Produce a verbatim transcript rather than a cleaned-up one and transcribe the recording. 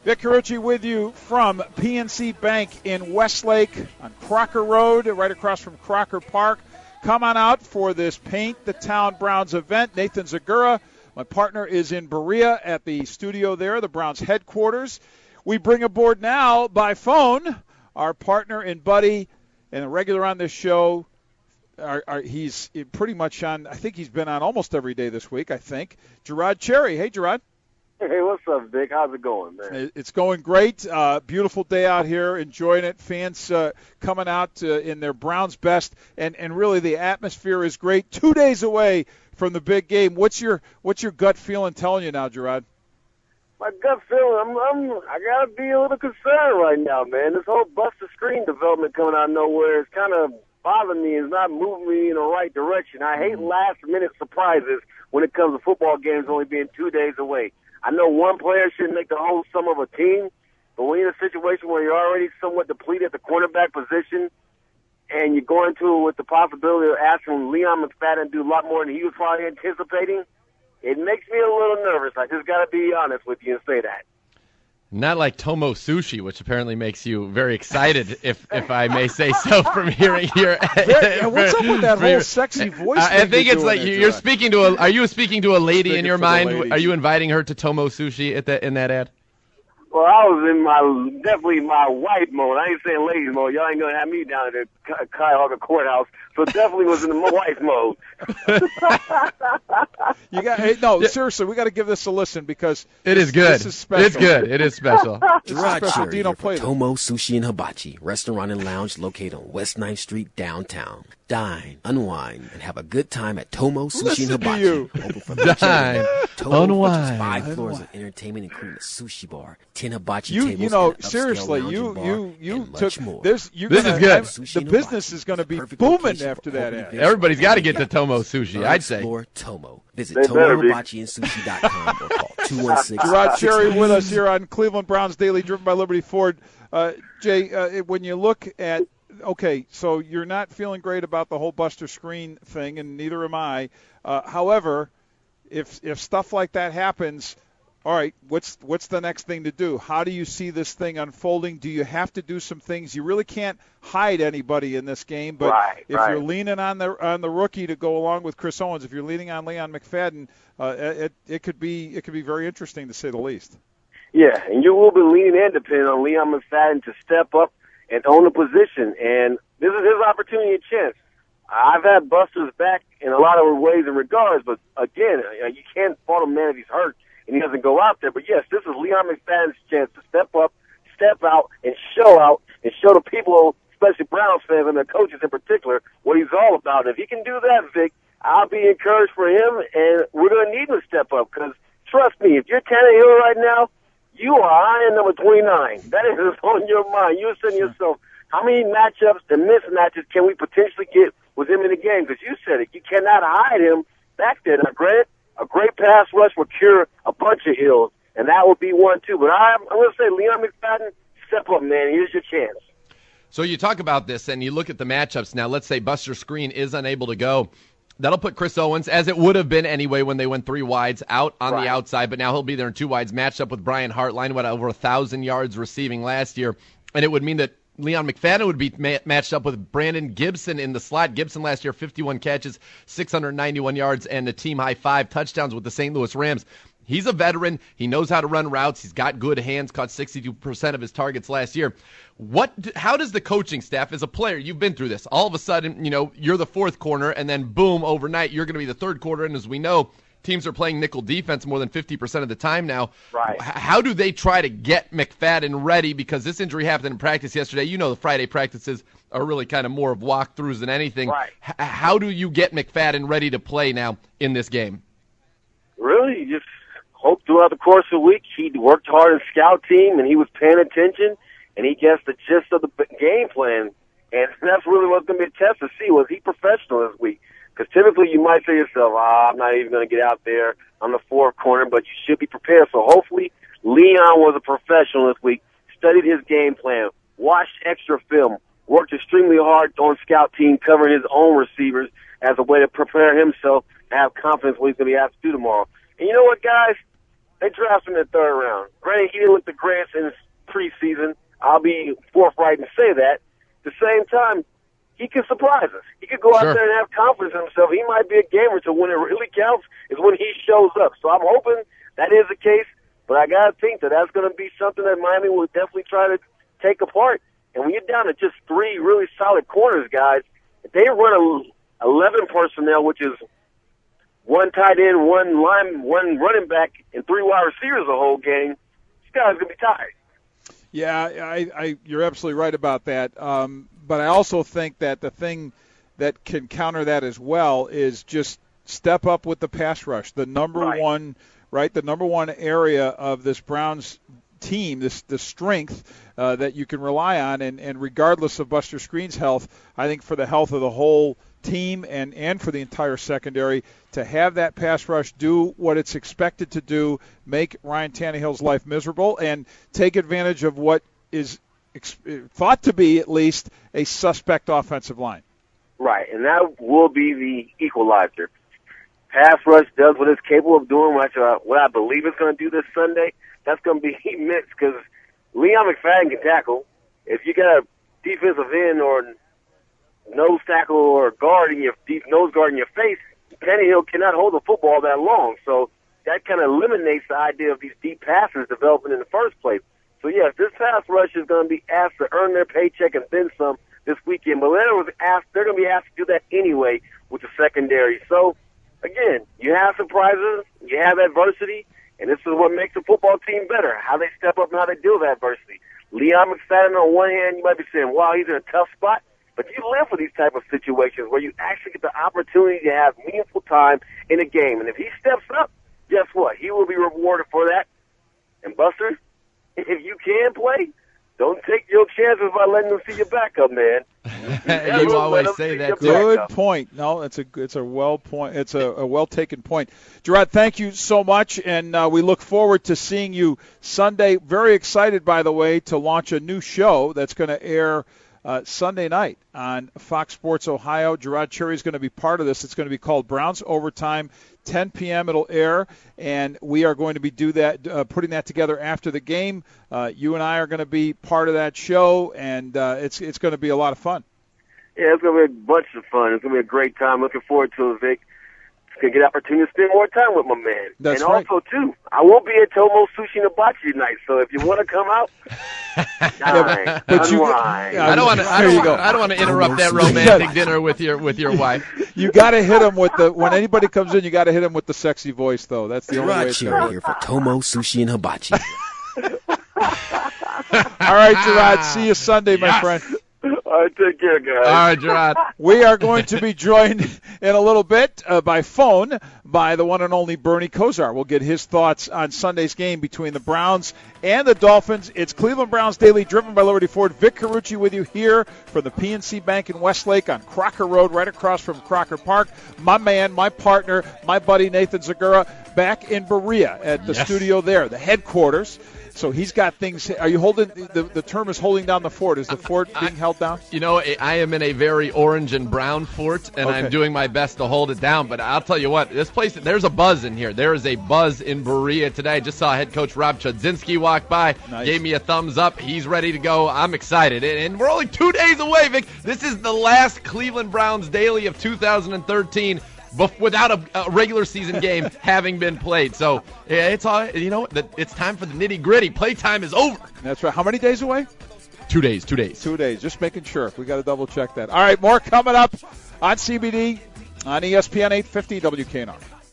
Vic Carucci with you from P N C Bank in Westlake on Crocker Road, right across from Crocker Park. Come on out for this Paint the Town Browns event. Nathan Zagura, my partner, is in Berea at the studio there, the Browns headquarters. We bring aboard now by phone our partner and buddy and a regular on this show. Our, our, he's pretty much on, I think he's been on almost every day this week, I think. Gerard Cherry. Hey, Gerard. Hey, what's up, Vic? How's it going, man? It's going great. Uh, beautiful day out here, enjoying it. Fans uh, coming out uh, in their Browns best, and, and really the atmosphere is great. Two days away from the big game. What's your what's your gut feeling telling you now, Gerard? My gut feeling, I'm, I'm I gotta be a little concerned right now, man. This whole Buster Screen development coming out of nowhere is kind of bothering me. It's not moving me in the right direction. I hate last minute surprises when it comes to football games only being two days away. I know one player shouldn't make the whole sum of a team, but when you're in a situation where you're already somewhat depleted at the cornerback position and you're going to it with the possibility of asking Leon McFadden to do a lot more than he was probably anticipating, it makes me a little nervous. I just got to be honest with you and say that. Not like Tomo Sushi, which apparently makes you very excited, if if I may say so, from hearing your. Yeah, what's up with that whole sexy voice? I, I think it's like there, you're Gerard. speaking to a. Are you speaking to a lady in your mind? The Are you inviting her to Tomo Sushi at that in that ad? Well, I was in my definitely my wife mode. I ain't saying ladies mode. Y'all ain't gonna have me down at the Cuyahoga Courthouse. So definitely was in the wife mode. You got hey, no yeah. seriously. We got to give this a listen because it this, is good. This is special. It's good. It is special. Gerard Cherry here for Tomo Sushi and Hibachi, restaurant and lounge located on West ninth Street downtown. Dine, unwind, and have a good time at Tomo Sushi listen and Hibachi. To you. Open from the Dine, Tomo unwind, features five unwind. floors of entertainment, including a sushi bar, ten hibachi You, tables, you know, and an upscale seriously, lounge you, and bar, you, you and took much more. this. You're This gonna is good. have- Sushi the and business Hibachi is going to is be the perfect booming location after for that open ad. events. Everybody's got to get to Tomo Sushi. I'd say. Explore Tomo. Visit They better be. Tomo Hibachi and Sushi dot com or call two one six. Gerard Cherry with us here on Cleveland Browns Daily, driven by Liberty Ford. Uh, Jay, uh, when you look at, okay, so you're not feeling great about the whole Buster Screen thing, and neither am I. Uh, however, if if stuff like that happens, all right, what's what's the next thing to do? How do you see this thing unfolding? Do you have to do some things? You really can't hide anybody in this game, but right, if right. you're leaning on the on the rookie to go along with Chris Owens, if you're leaning on Leon McFadden, uh, it it could be it could be very interesting to say the least. Yeah, and you will be leaning in depending on Leon McFadden to step up and own the position, and this is his opportunity and chance. I've had Buster's back in a lot of ways and regards, but again, you can't fault a man if he's hurt and he doesn't go out there. But yes, this is Leon McFadden's chance to step up, step out, and show out, and show the people, especially Browns fans and their coaches in particular, what he's all about. If he can do that, Vic, I'll be encouraged for him, and we're going to need him to step up because, trust me, if you're Tannehill right now, you are eyeing number twenty-nine. That is on your mind. You're saying to yourself, how many matchups and mismatches can we potentially get with him in the game? Because you said it. You cannot hide him back there. Now, granted, a great pass rush will cure a bunch of ills, and that would be one, too. But I'm, I'm going to say, Leon McFadden, step up, man. Here's your chance. So you talk about this, and you look at the matchups now. Let's say Buster Screen is unable to go. That'll put Chris Owens, as it would have been anyway when they went three wides, out on Right. the outside, but now he'll be there in two wides, matched up with Brian Hartline, what, over one thousand yards receiving last year. And it would mean that Leon McFadden would be ma- matched up with Brandon Gibson in the slot. Gibson last year, fifty-one catches, six hundred ninety-one yards, and a team-high five touchdowns with the Saint Louis Rams. He's a veteran. He knows how to run routes. He's got good hands, caught sixty-two percent of his targets last year. What? How does the coaching staff, as a player, you've been through this, all of a sudden, you know, you're the fourth corner, and then boom, overnight, you're going to be the third quarter, and as we know, teams are playing nickel defense more than fifty percent of the time now. Right. H- how do they try to get McFadden ready? Because this injury happened in practice yesterday. You know the Friday practices are really kind of more of walkthroughs than anything. Right. H- how do you get McFadden ready to play now in this game? Really, you just hope throughout the course of the week he worked hard in scout team and he was paying attention and he gets the gist of the game plan. And that's really what's going to be a test to see, was he professional this week? Because typically you might say to yourself, ah, I'm not even going to get out there on the fourth corner, but you should be prepared. So hopefully Leon was a professional this week, studied his game plan, watched extra film, worked extremely hard on scout team, covering his own receivers as a way to prepare himself to have confidence what he's going to be asked to do tomorrow. And you know what, guys? They draft him in the third round. Granted, he didn't look the greatest in his preseason. I'll be forthright and say that. At the same time, he can surprise us. He could go out Sure. there and have confidence in himself. He might be a gamer, so when it really counts is when he shows up. So I'm hoping that is the case, but I got to think that that's going to be something that Miami will definitely try to take apart. And when you're down to just three really solid corners, guys, if they run a eleven personnel, which is one tight end, one line, one running back, and three wide receivers the whole game, this guy's going to be tired. Yeah, I, I, you're absolutely right about that. Um, but I also think that the thing that can counter that as well is just step up with the pass rush. The number Right. one, right, the number one area of this Browns team, this the strength uh, that you can rely on, and, and regardless of Buster Skrine's health, I think for the health of the whole team and, and for the entire secondary, to have that pass rush do what it's expected to do, make Ryan Tannehill's life miserable, and take advantage of what is ex- thought to be, at least, a suspect offensive line. Right, and that will be the equalizer. Pass rush does what it's capable of doing, what I, what I believe it's going to do this Sunday. That's going to be immense because Leon McFadden can tackle. If you got a defensive end or nose tackle or guard in your deep nose guard in your face, Tannehill cannot hold the football that long. So that kind of eliminates the idea of these deep passes developing in the first place. So yes, this pass rush is going to be asked to earn their paycheck and then some this weekend. But Leonard was asked; they're going to be asked to do that anyway with the secondary. So again, you have surprises, you have adversity, and this is what makes a football team better: how they step up and how they deal with adversity. Leon McFadden, on one hand, you might be saying, "Wow, he's in a tough spot." But you live for these type of situations where you actually get the opportunity to have meaningful time in a game. And if he steps up, guess what? He will be rewarded for that. And, Buster, if you can play, don't take your chances by letting them see your backup, man. You, you always say that. Good point. No, it's a it's a well point. It's a, a well taken point. Gerard, thank you so much, and uh, we look forward to seeing you Sunday. Very excited, by the way, to launch a new show that's going to air Uh, Sunday night on Fox Sports Ohio. Gerard Cherry is going to be part of this. It's going to be called Browns Overtime. ten p.m. it'll air, and we are going to be do that, uh, putting that together after the game. Uh, you and I are going to be part of that show, and uh, it's it's going to be a lot of fun. Yeah, it's going to be a bunch of fun. It's going to be a great time. Looking forward to it, Vic. Going to get an opportunity to spend more time with my man. That's and right. also, too, I won't be at Tomo Sushi and Hibachi tonight, so if you want to come out, dine, but you- unwind. yeah, I don't want to. I There don't you want. go. I don't want to interrupt that romantic dinner with your with your wife. You got to hit them with the when anybody comes in, you got to hit them with the sexy voice, though. That's the only way. Gerard It's Cherry here for Tomo Sushi and Hibachi. All right, Gerard. See you Sunday, my Yes. friend. All right, take care, guys. All right, Gerard. We are going to be joined in a little bit uh, by phone by the one and only Bernie Kosar. We'll get his thoughts on Sunday's game between the Browns and the Dolphins. It's Cleveland Browns Daily, driven by Liberty Ford. Vic Carucci with you here from the P N C Bank in Westlake on Crocker Road, right across from Crocker Park. My man, my partner, my buddy Nathan Zagura back in Berea at the Yes. studio there, the headquarters. So he's got things. Are you holding the, the term is holding down the fort? Is the fort being held down? You know, I am in a very orange and brown fort, and Okay. I'm doing my best to hold it down. But I'll tell you what, this place, there's a buzz in here. There is a buzz in Berea today. I just saw head coach Rob Chudzinski walk by, Nice. gave me a thumbs up. He's ready to go. I'm excited. And, and we're only two days away, Vic. This is the last Cleveland Browns Daily of two thousand thirteen. Bef- without a, a regular season game having been played. So yeah, it's all, you know, the, it's time for the nitty gritty. Playtime is over. That's right. How many days away? Two days, two days. Two days. Just making sure. We got to double check that. All right, more coming up on C B D on E S P N eight fifty W K N R.